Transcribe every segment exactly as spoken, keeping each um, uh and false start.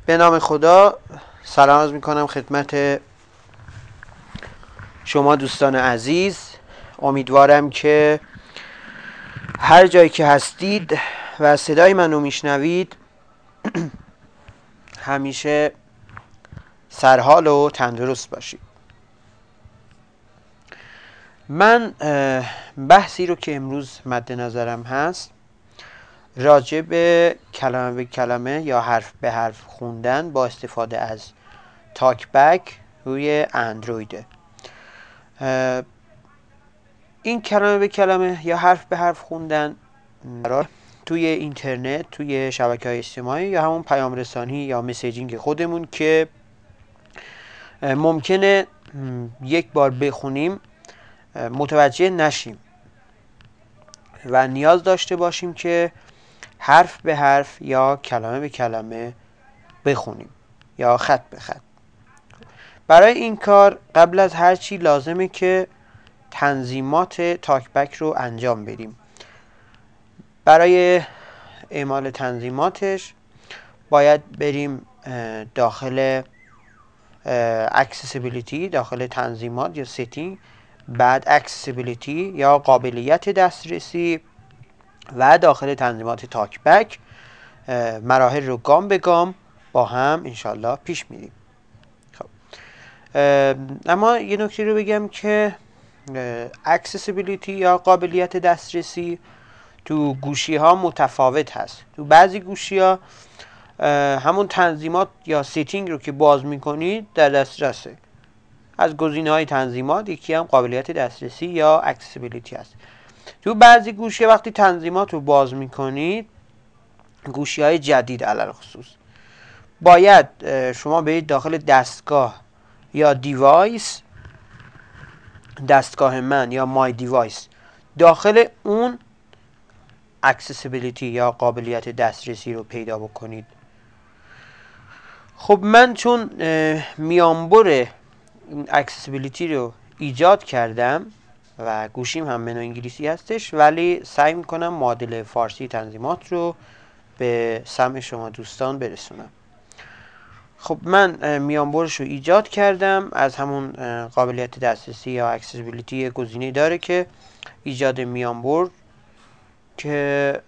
به نام خدا سلام عرض میکنم خدمت شما دوستان عزیز. امیدوارم که هر جایی که هستید و صدای منو میشنوید همیشه سرحال و تندرست باشید. من بحثی رو که امروز مد نظرم هست راجع به کلمه به کلمه یا حرف به حرف خوندن با استفاده از تاک بک روی اندرویده. این کلمه به کلمه یا حرف به حرف خوندن توی اینترنت، توی شبکه‌های اجتماعی یا همون پیام رسانی یا مسیجینگ خودمون که ممکنه یک بار بخونیم متوجه نشیم و نیاز داشته باشیم که حرف به حرف یا کلمه به کلمه بخونیم یا خط به خط. برای این کار قبل از هر چی لازمه که تنظیمات تاک بک رو انجام بدیم. برای اعمال تنظیماتش باید بریم داخل accessibility، داخل تنظیمات یا setting، بعد accessibility یا قابلیت دسترسی و داخل تنظیمات تاک بک مراحل رو گام به گام با هم انشالله پیش میریم. خب اما یه نکته رو بگم که accessibility یا قابلیت دسترسی تو گوشی ها متفاوت هست. تو بعضی گوشی ها همون تنظیمات یا سیتینگ رو که باز میکنید در دسترسه. از گزینه های تنظیمات یکی هم قابلیت دسترسی یا accessibility هست. تو بعضی گوشی وقتی تنظیمات رو باز میکنید، گوشی های جدید علل خصوص، باید شما برید داخل دستگاه یا دیوایس، دستگاه من یا مای دیوایس، داخل اون accessibility یا قابلیت دسترسی رو پیدا بکنید. خب من چون میانبر accessibility رو ایجاد کردم و گوشیم هم منو انگلیسی هستش، ولی سعی میکنم معادل فارسی تنظیمات رو به سمع شما دوستان برسونم. خب من میانبرش رو ایجاد کردم. از همون قابلیت دسترسی یا accessibility گزینه داره که ایجاد میانبر، که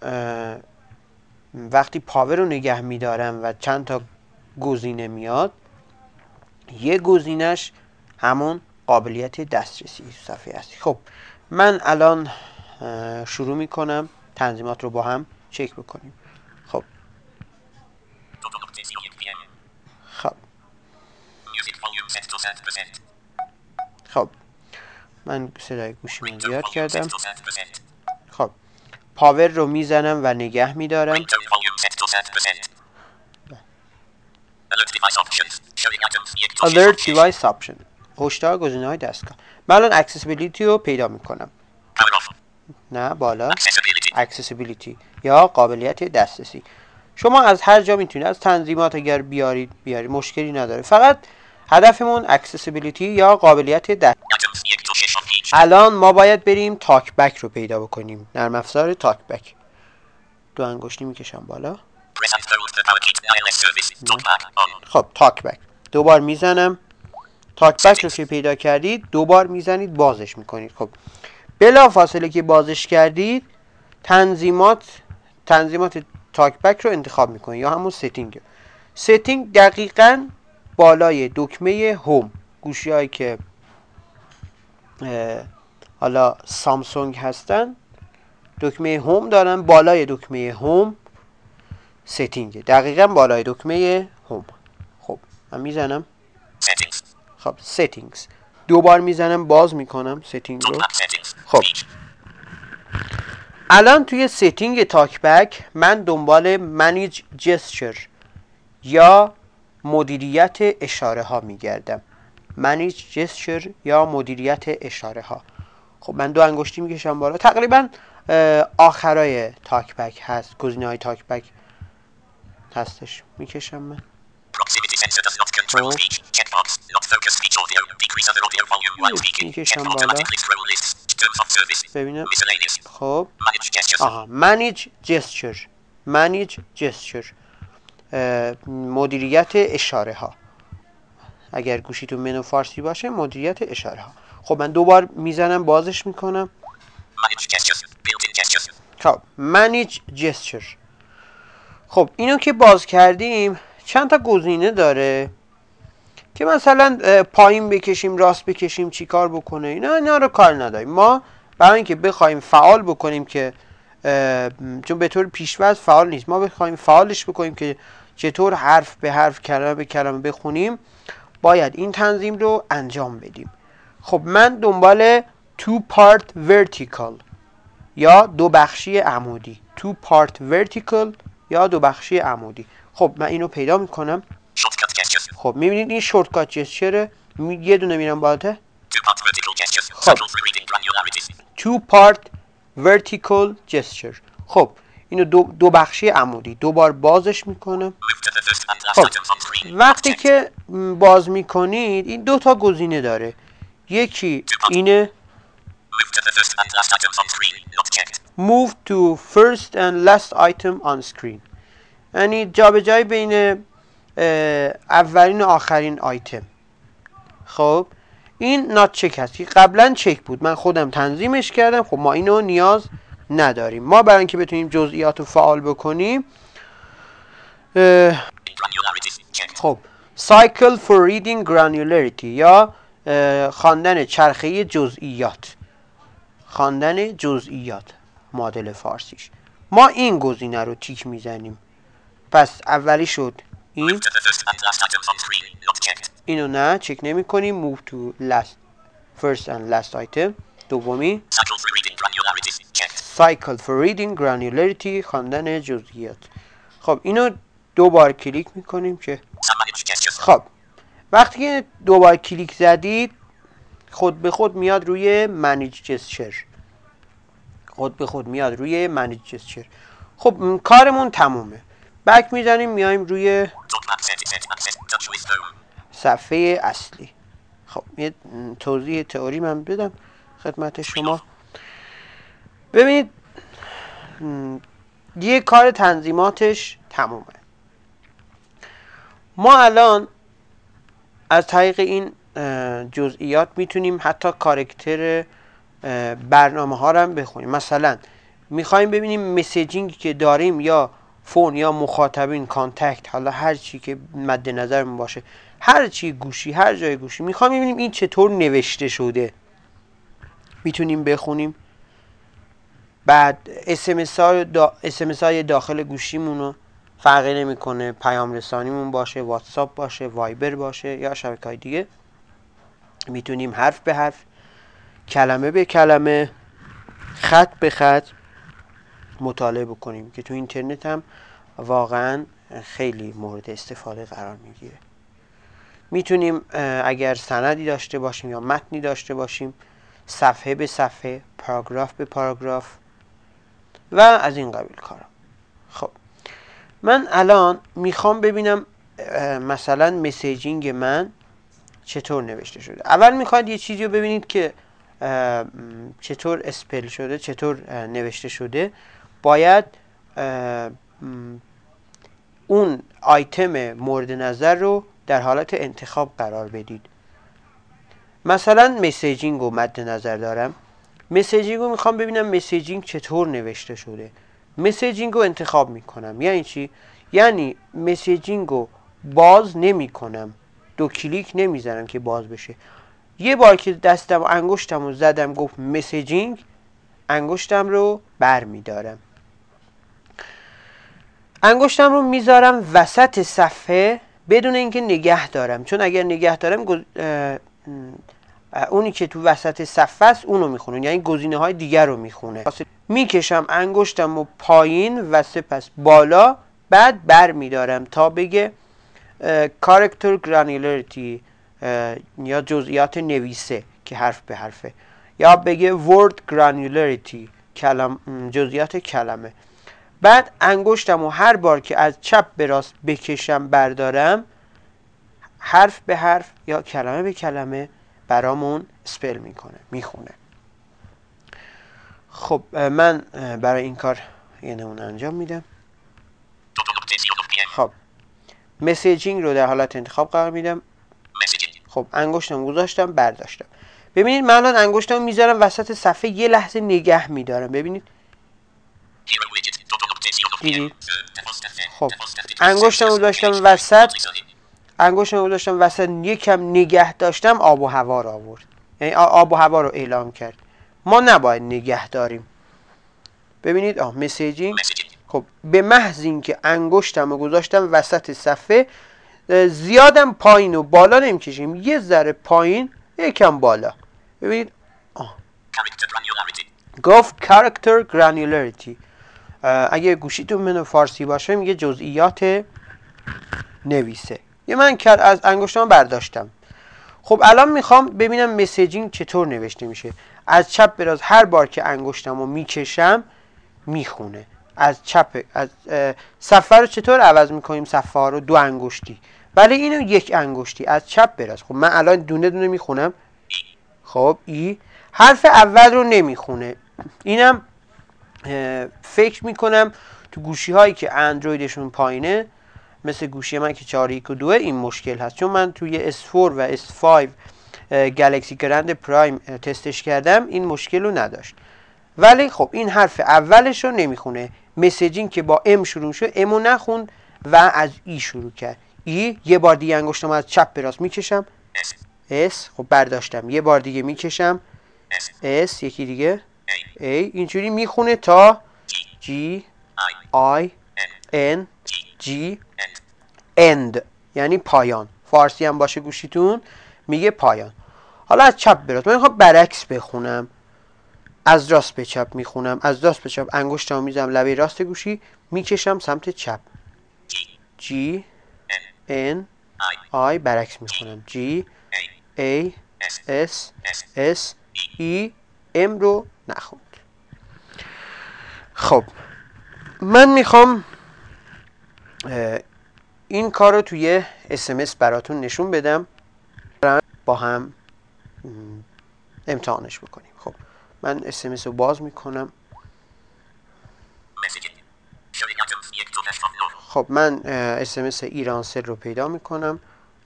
وقتی پاور رو نگه میدارم و چند تا گزینه میاد، یه گزینش همون قابلیت دسترسی صفحه هست. خب من الان شروع میکنم تنظیمات رو با هم چک بکنیم. خب خب خب من صدای گوشی من زیاد کردم. خب پاور رو میزنم و نگه میدارم. Alert device option، هشدار گزینه های دستگاه. من الان accessibility رو پیدا میکنم. نه بالا accessibility یا قابلیت دسترسی. شما از هر جا میتونید از تنظیمات اگر بیارید بیارید مشکلی نداره. فقط هدفمون accessibility یا قابلیت دسترسی. الان ما باید بریم تاک بک رو پیدا بکنیم. نرم افزار تاک بک. دو انگشتی میکشم بالا. خب تاک بک دوبار میزنم. تاک بک رو که پیدا کردید دوبار میزنید، بازش میکنید. خب بلا فاصله که بازش کردید تنظیمات تنظیمات تاک بک رو انتخاب میکنید یا همون ستینگ. ستینگ دقیقاً بالای دکمه هوم. گوشی هایی که حالا سامسونگ هستن دکمه هوم دارن، بالای دکمه هوم ستینگ، دقیقاً بالای دکمه هوم. خب من میزنم خب settings، دوبار میزنم باز میکنم ستینگ رو. خب الان توی ستینگ تاک بک من دنبال manage gesture یا مدیریت اشاره ها میگردم. manage gesture یا مدیریت اشاره ها. خب من دو انگشتی میکشم بالا. تقریبا آخرای تاک بک هست، گزینه های تاک بک هستش. میکشم من. میکشم بالا ببینم. خب آها manage gesture manage gesture مدیریت اشاره ها. اگر گوشیتون منو فارسی باشه مدیریت اشاره ها. خب من دوبار میزنم بازش میکنم. خب manage gesture. خب اینو که باز کردیم چند تا گزینه داره که مثلا پایین بکشیم راست بکشیم چی کار بکنه، اینا اینا رو کار نداریم. ما برای اینکه بخوایم فعال بکنیم که چون به طور پیش‌وضع فعال نیست، ما بخوایم فعالش بکنیم که چطور حرف به حرف کلمه به کلمه بخونیم باید این تنظیم رو انجام بدیم. خب من دنبال two part vertical یا دو بخشی عمودی two part vertical یا دو بخشی عمودی. خب من اینو پیدا میکنم. خب میبینید این شورتکات جسچره، یه دونه میرم بالاتر. خب two part vertical gesture. خب اینو دو, دو بخشی عمودی دوبار بازش میکنم. خب وقتی که باز میکنید این دو تا گزینه داره، یکی اینه move to first and last item on screen، یعنی جابجایی بین اولین و آخرین آیتم. خب این نات چک هست که قبلا چک بود، من خودم تنظیمش کردم. خب ما اینو نیاز نداریم. ما برای اینکه بتونیم جزئیات رو فعال بکنیم خب cycle for reading granularity یا خواندن چرخه جزئیات، خواندن جزئیات معادل فارسیش، ما این گزینه رو تیک میزنیم. پس اولی شد این، اینو نه چک نمی کنیم. move to last first and last item. دومی cycle for reading granularity خواندن جزئیات. خب اینو دو بار کلیک میکنیم که خب وقتی که دو بار کلیک زدید خود به خود میاد روی manage gesture، خود به خود میاد روی manage gesture. خب کارمون تمومه. بک میزنیم میایم روی صفحه اصلی. خب یه توضیح تئوری من بدم خدمت شما. ببینید یه کار تنظیماتش تمومه. ما الان از طریق این جزئیات میتونیم حتی کاراکتر برنامه ها رو هم بخونیم. مثلا میخوایم ببینیم مسیجینگی که داریم یا فون یا مخاطبین کانتکت، حالا هر چی که مد نظرمون باشه، هر چی گوشی هر جای گوشی، میخوایم ببینیم این چطور نوشته شده، میتونیم بخونیم. بعد اس ام اس های دا... اس ام اس های داخل گوشیمون رو فرقی نمیکنه، پیام رسانیمون باشه، واتساپ باشه، وایبر باشه یا شبکه‌های دیگه، میتونیم حرف به حرف، کلمه به کلمه، خط به خط مطالعه بکنیم که تو اینترنت هم واقعا خیلی مورد استفاده قرار میگیره. میتونیم اگر سندی داشته باشیم یا متنی داشته باشیم، صفحه به صفحه، پاراگراف به پاراگراف و از این قبیل کارا. خب من الان میخوام ببینم مثلا مسیجینگ من چطور نوشته شده. اول میخواید یه چیزی رو ببینید که چطور اسپل شده، چطور نوشته شده. باید اون آیتم مورد نظر رو در حالت انتخاب قرار بدید. مثلا مسیجینگ رو مد نظر دارم. مسیجینگ رو میخوام ببینم مسیجینگ چطور نوشته شده. مسیجینگ رو انتخاب میکنم. یعنی چی؟ یعنی مسیجینگ رو باز نمی کنم، دو کلیک نمیزنم که باز بشه. یه بار که دستم و انگشتم رو زدم گفت مسیجینگ، انگشتم رو بر میدارم، انگشتم رو میذارم وسط صفحه بدون اینکه نگه دارم، چون اگر نگه دارم گز... اونی که تو وسط صفحه است اونو میخونه، یعنی گزینه های دیگر رو میخونه. میکشم انگشتم رو پایین و سپس بالا، بعد بر میدارم تا بگه character granularity یا جزئیات نویسه که حرف به حرفه، یا بگه word granularity کلم جزئیات کلمه. بعد انگشتم رو هر بار که از چپ به راست بکشم بردارم، حرف به حرف یا کلمه به کلمه برامون اسپل میکنه، میخونه. خب من برای این کار یه نمونه انجام میدم. خب مسیجینگ رو در حالت انتخاب قرار میدم. خب انگشتم گذاشتم برداشتم. ببینید من الان انگشتم میذارم وسط صفحه، یه لحظه نگه میدارم. ببینید دیدید؟ خب انگشتم گذاشتم وسط، انگشتم گذاشتم وسط، یکم نگه داشتم، آب و هوا رو آورد، یعنی آب و هوا رو اعلام کرد. ما نباید نگه داریم. ببینید آه مسیجینگ. خب به محض اینکه انگشتم رو گذاشتم وسط صفحه، زیادم پایین و بالا نمیکشیم، یه ذره پایین یکم بالا. ببینید آه. گفت character granularity. اگه گوشیتون منو فارسی باشه میگه جزئیات نویسه. یه من کرد از انگشتام برداشتم. خب الان میخوام ببینم مسیجینگ چطور نوشته میشه. از چپ به راست هر بار که انگشتمو میکشم میخونه. از چپ از صفحه رو چطور عوض میکنیم؟ صفحه رو دو انگشتی، ولی اینو یک انگشتی از چپ به راست. خب من الان دونه دونه میخونم. خب ای حرف اول رو نمیخونه. اینم فکر میکنم تو گوشی هایی که اندرویدشون پایینه، مثل گوشی من که چهار یک و دو، این مشکل هست. چون من توی اس فور و اس فایو گلکسی گرند پرایم تستش کردم، این مشکل رو نداشت. ولی خب این حرف اولش رو نمیخونه. مسیجینگ که با ام شروع شد، امو نخوند و از ای شروع کرد. ای یه بار دیگه انگشتم از چپ به راست میکشم. اس خب برداشتم. یه بار دیگه میکشم. اس یکی دیگه. ای اینجوری میخونه تا جی آی ان جی اند، یعنی پایان. فارسی هم باشه گوشیتون میگه پایان. حالا از چپ به راست من میخوام برعکس بخونم. از راست به چپ میخونم. از راست به چپ انگشتمو میذارم لبه راست گوشی، میکشم سمت چپ. جی ان آی برعکس میخونم. جی ای اس اس ای ام رو نخوند. خب من میخوام این کار رو توی اس ام اس براتون نشون بدم، با هم امتحانش بکنیم. خب من اس ام اس رو باز میکنم. خب من اس ام اس ایرانسل رو پیدا میکنم.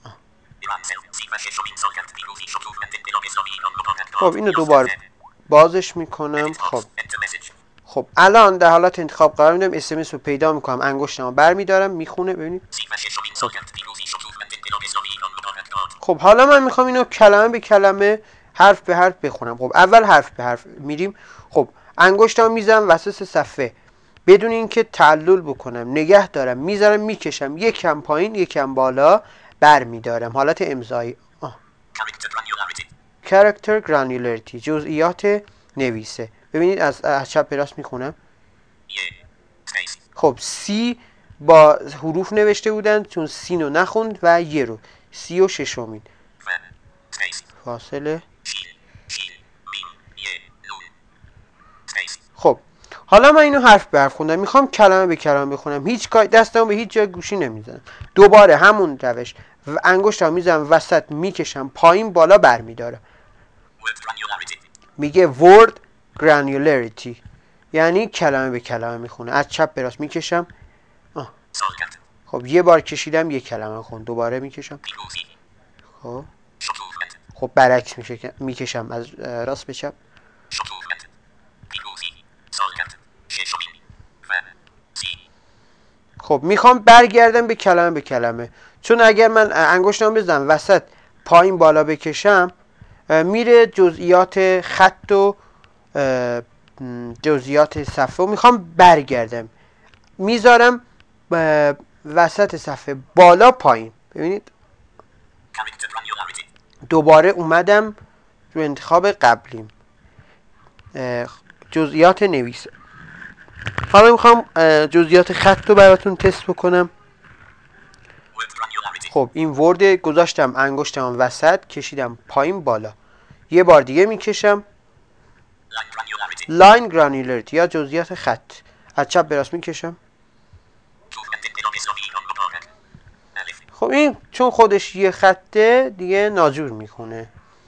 خب اینو دوبار بازش میکنم. خب خب الان در حالت انتخاب قرار میدم. اس ام اس رو پیدا میکنم، انگشتمو برمیدارم، میخونه. ببینید خب. خب حالا من میخوام اینو کلمه به کلمه، حرف به حرف بخونم. خب اول حرف به حرف میریم. خب انگشتمو میذارم وسط صفحه بدون اینکه تعلل بکنم، نگه دارم، میذارم، میکشم، یکم پایین یکم بالا، برمیدارم. حالت امضایی. character granularity جزئیات نویسه. ببینید از, از چپ به راست میخونم. خب سی با حروف نوشته بودن، چون سین رو نخوند و یه رو سی و ششمین فاصله. خب حالا من اینو حرف به حرف خوندم، میخوام کلمه به کلمه بخونم. هیچ کاری دستم به هیچ جای گوشی نمیزنم. دوباره همون روش، انگشتم میزنم وسط، میکشم پایین بالا، برمیدارم. میگه word granularity، یعنی کلمه به کلمه میخونه. از چپ به راست میکشم. آه. خب یه بار کشیدم یک کلمه خون، دوباره میکشم. خب خب برعکس میشه، میکشم از راست به چپ. خب میخوام برگردم به کلمه به کلمه، چون اگر من انگشتم بزنم وسط پایین بالا بکشم، میره جزئیات خط و جزئیات صفحه. میخوام برگردم، میذارم وسط صفحه بالا پایین. ببینید دوباره اومدم رو انتخاب قبلیم، جزئیات نویسه. حالا میخوام جزئیات خط رو براتون تست بکنم. خب این ورد گذاشتم، انگشتم وسط، کشیدم پایین بالا، یه بار دیگه میکشم. لاین گرانیولریتی یا جزئیات خط، از چپ به راست میکشم. خب این چون خودش یه خطه دیگه ناجور میکنه.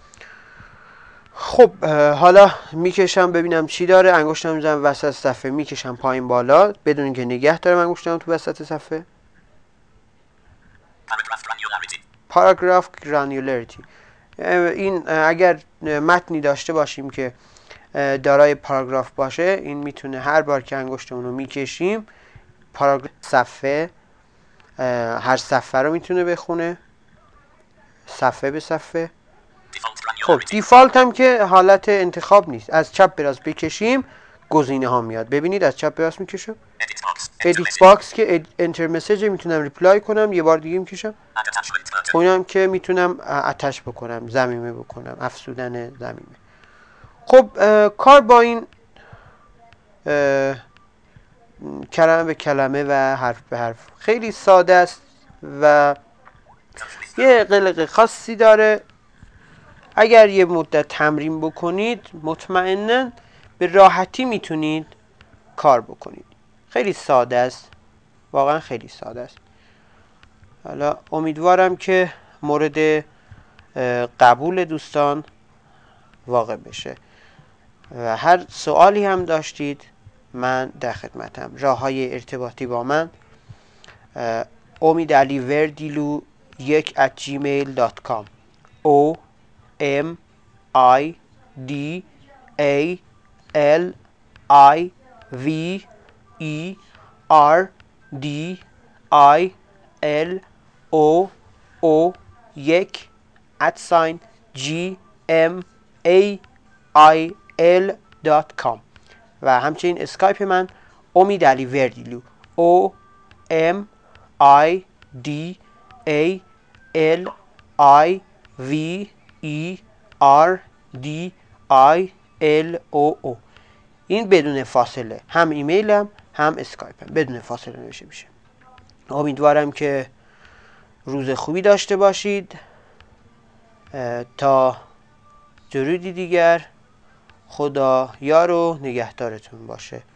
خب حالا میکشم ببینم چی داره. انگشتم میزنم وسط صفحه، میکشم پایین بالا بدون اینکه نگه دارم انگشتم تو وسط صفحه. پاراگراف گرانیولاریتی. این اگر متنی داشته باشیم که دارای پاراگراف باشه، این میتونه هر بار که انگشتمون رو میکشیم پاراگراف صفحه هر صفحه رو میتونه بخونه، صفحه به صفحه. خب دیفالت هم که حالت انتخاب نیست، از چپ به راست بکشیم گزینه ها میاد. ببینید از چپ به راست میکشم، ادیت باکس که انتر مسیج میتونم ریپلای کنم، یه بار دیگه میکشم اونم که میتونم اتش بکنم، ضمیمه بکنم، افزودن ضمیمه. خب کار با این کلمه به کلمه و حرف به حرف خیلی ساده است و یه قلق خاصی داره. اگر یه مدت تمرین بکنید مطمئناً به راحتی میتونید کار بکنید. خیلی ساده است، واقعا خیلی ساده است. حالا امیدوارم که مورد قبول دوستان واقع بشه و هر سوالی هم داشتید من در خدمتم. راه های ارتباطی با من امیدعلیوردیلو یک ات جیمیل دات کام او ام آی دی ای ال آی وی ای آر دی آی ال او او یک ات ساین جی ام ای آی ال دات کام و همچنین اسکایپ من امیدعلیوردیلو او ام آی دی ای ال آی وی ای آر دی آی ال او او. این بدون فاصله، هم ایمیلم هم اسکایپم بدون فاصله نوشته میشه. امیدوارم که روز خوبی داشته باشید. تا درودی دیگر، خدا یار و نگهدارتون باشه.